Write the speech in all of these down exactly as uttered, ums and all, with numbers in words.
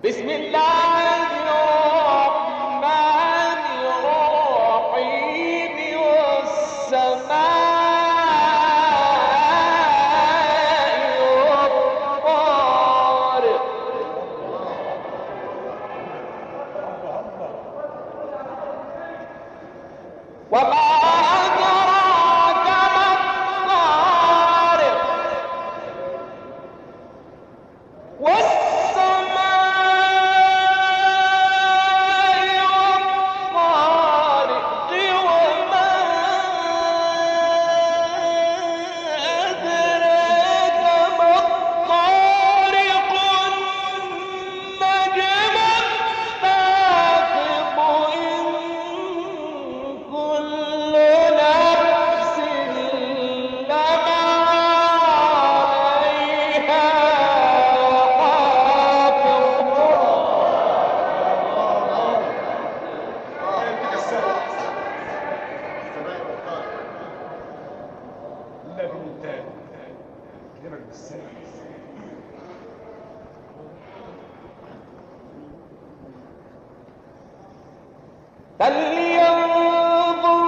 بسم الله الرحمن الرحيم والسماء والطارق وما أدراك ما الطارق فلينظر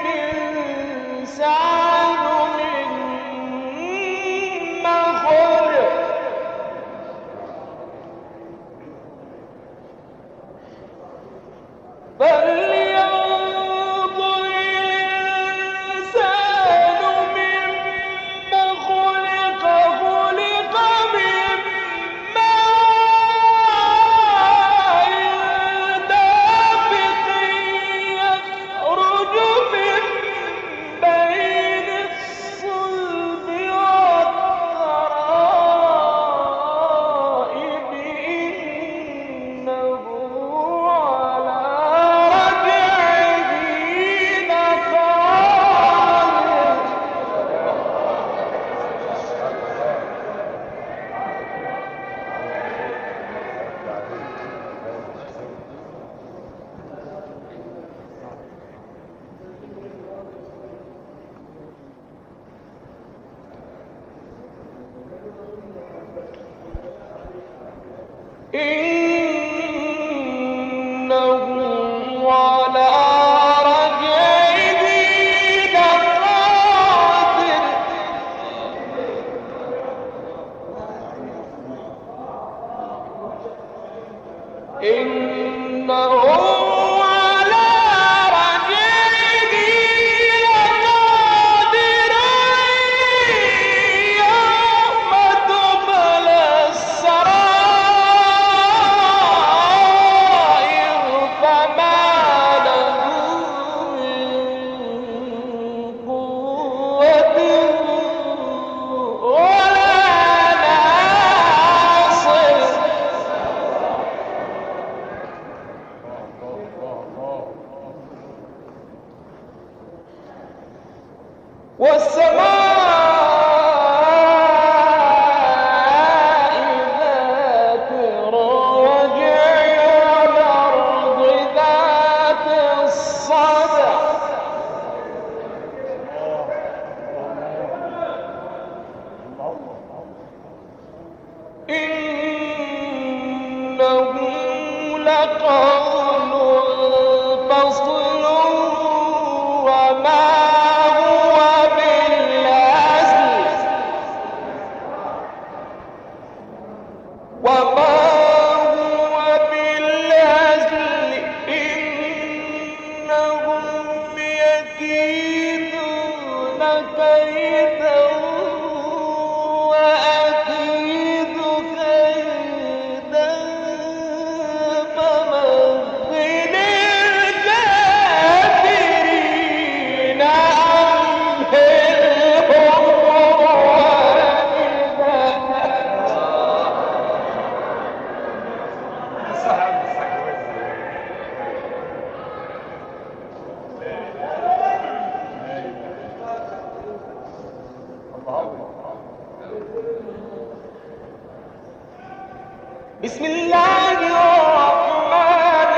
الإنسان مما خلق فلينظر الإنسان مما خلق خلق من ماء دافق يخرج من بين الصلب والترائب إنه على رجعه لقادر إنه على رجعه لقادر إنه على رجعه لقادر يوم تبلى السرائر فما له من قوة ولا ناصر والسماء ذات الرجع والأرض ذات الصدع إنه لقول فصل وما هو بالهزل وما هو بالهزل إنهم يكيدون كيدا وأكيد كيدا فمهل الكافرين أمهلهم بسم الله الرحمن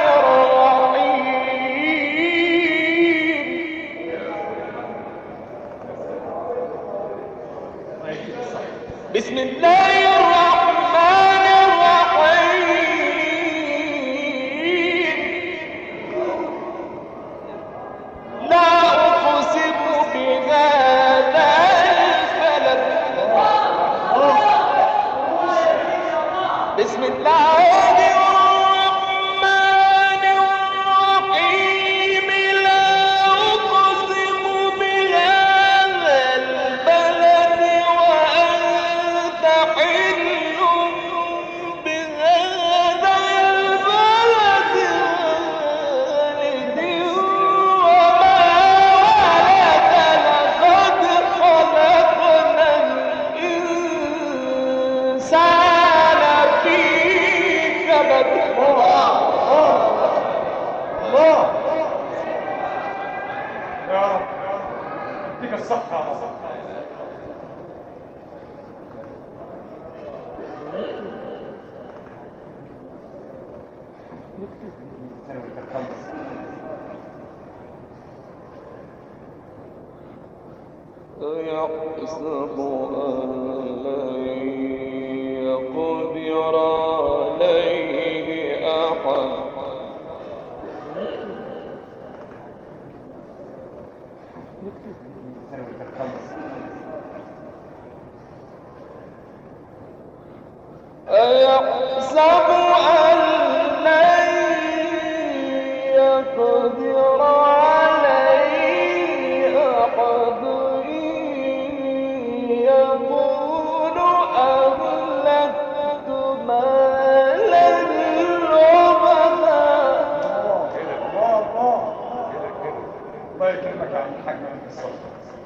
الرحيم بسم الله الرحمن الرحيم بسم الله الرحمن الرحيم لا أقسم بهذا البلد وأنت حل بهذا البلد والد وما ولد لقد خلقنا الإنسان في كبد. الله الله يا رب يديك الصحة. أيحسب أن لن يقدر عليه أحد أيحسب أن لن يقدر عليه أحد يقول أهلكت مالا لبدا. الله الله الله يكرمك يا عم الحاج من الصبر.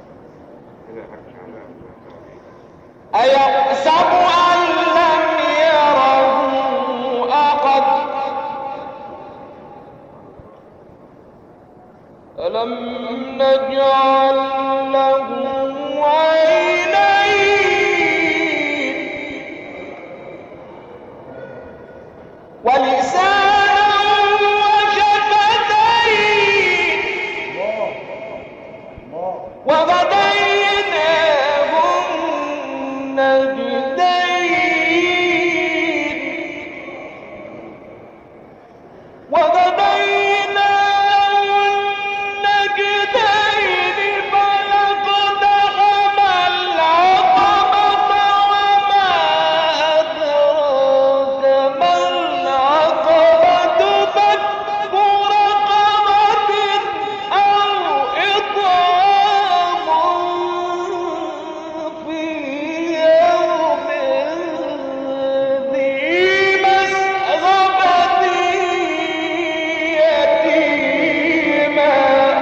أيحسب أن لم يره أحد ألم نجعل له عينين ولسانا وشفتين وهديناه النجدين وهديناه النجدين فلقتحم العقبة وما أدراك ما العقبة فك رقبة أو إطعام في يوم ذي مسغبة يتيما.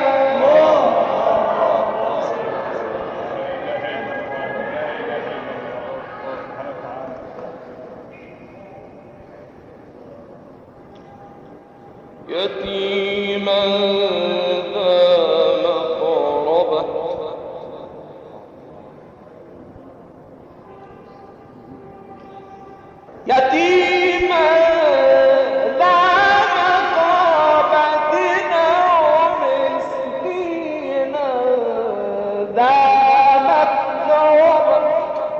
يتيما ذا مقربة يتيما ذا مقربة أو مسكينا ذا متربة.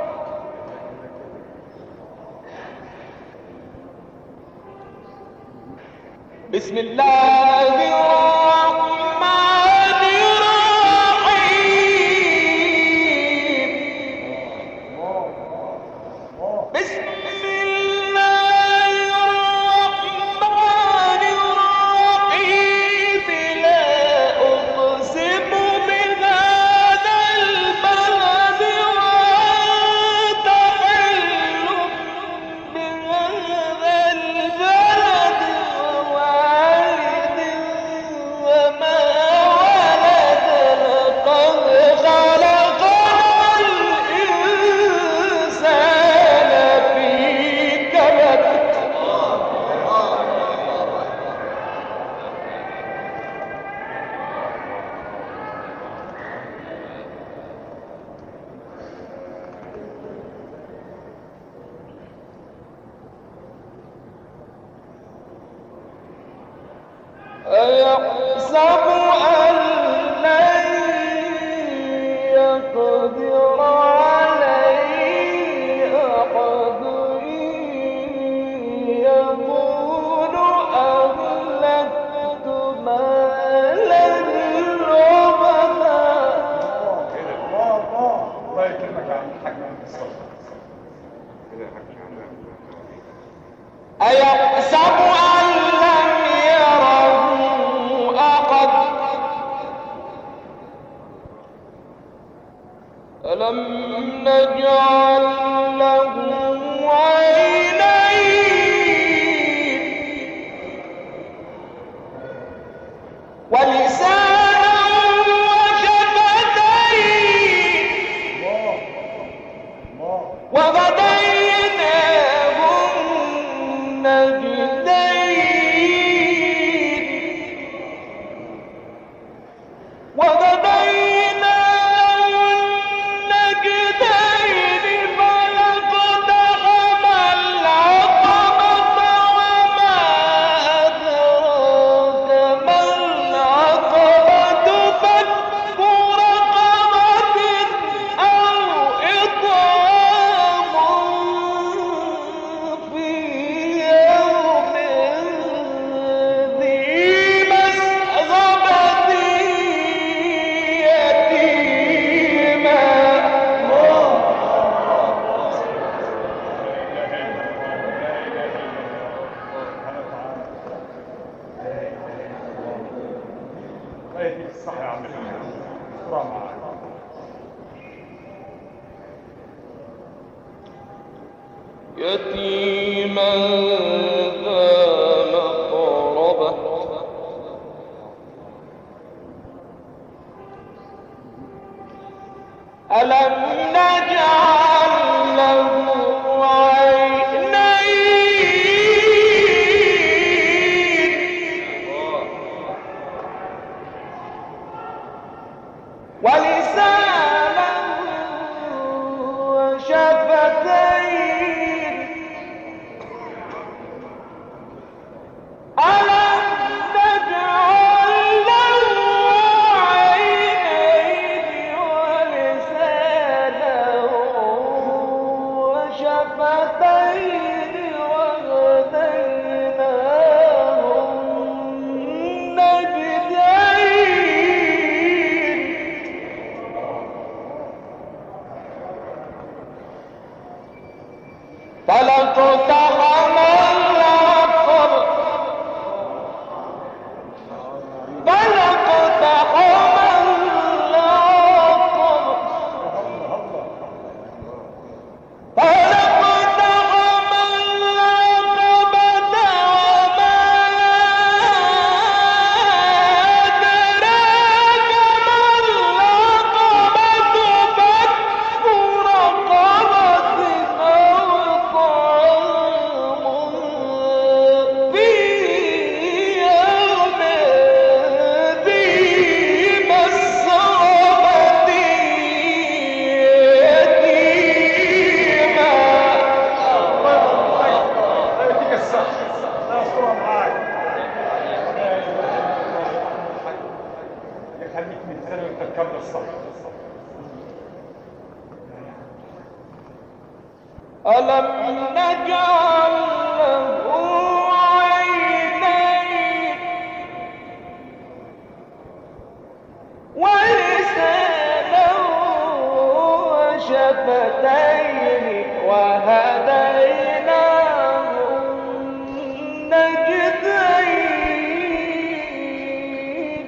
بسم الله الرحمن الرحيم بسم الله الرحمن الرحيم لا أقسم بهذا البلد وأنت حل بهذا البلد ووالد وما ولد لقد خلقنا الإنسان في كبد. أيحسب أن لن يقدر عليه أحد يقول أهلكت مالا لبدا. الله الله يكرمك يا عم الحاج من الصبر. يتيما ذا مقربة ألم نجعل له عينين ولسانا وشفتين ألم نجعل له عينين ولسانا وشفتين وهديناه النجدين فلقتحم العقبة فلقتحم العقبة فلقتحم العقبة وما أدراك ما العقبة فك رقبة أو طعام في يوم ذي مسغبة يتيما يديك الصحة لا صورة معاك يخليك من سنة وانت تكمل الصحة ألم نجعل له عينين ولسانا وشفتين وهديناه النجدين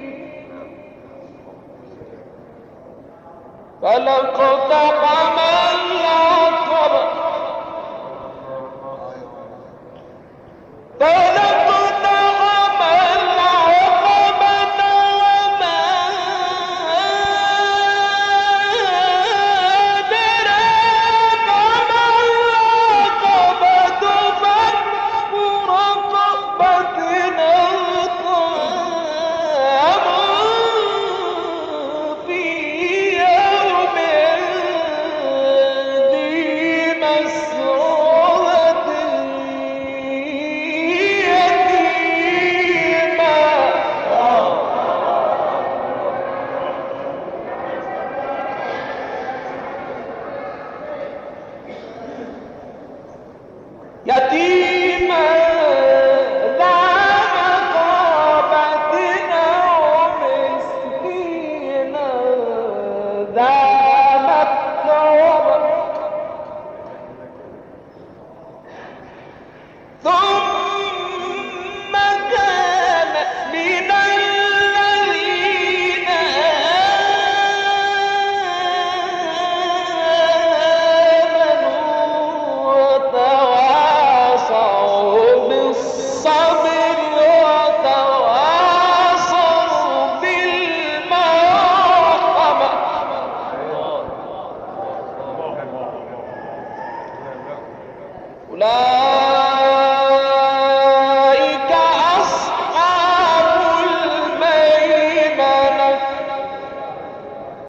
فلقتحم العقبة فلقتحم العقبة وما أدراك ما العقبة فك رقبة أو طعام في يوم ذي مسغبة يتيما يتيما ذا مقربة أو مسكينا ذا متربة ثم كان من الذين آمنوا وتواصوا بالصبر وتواصوا بالمرحمة أولئك